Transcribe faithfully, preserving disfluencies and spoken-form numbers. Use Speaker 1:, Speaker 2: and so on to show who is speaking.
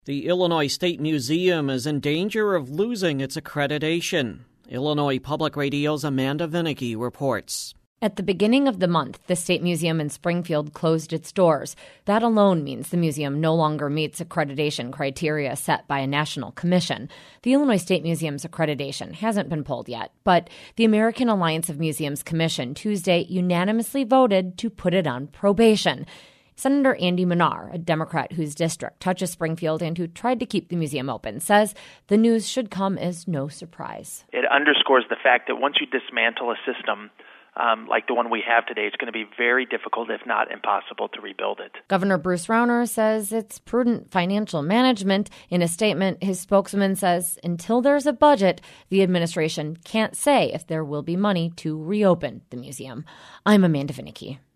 Speaker 1: The Illinois State Museum is in danger of losing its accreditation. Illinois Public Radio's Amanda Vinicky reports.
Speaker 2: At the beginning of the month, the State Museum in Springfield closed its doors. That alone means the museum no longer meets accreditation criteria set by a national commission. The Illinois State Museum's accreditation hasn't been pulled yet, but the American Alliance of Museums Commission Tuesday unanimously voted to put it on probation. Senator Andy Manar, a Democrat whose district touches Springfield and who tried to keep the museum open, says the news should come as no surprise.
Speaker 3: It underscores the fact that once you dismantle a system um, like the one we have today, it's going to be very difficult, if not impossible, to rebuild it.
Speaker 2: Governor Bruce Rauner says it's prudent financial management. In a statement, his spokesman says until there's a budget, the administration can't say if there will be money to reopen the museum. I'm Amanda Vinicky.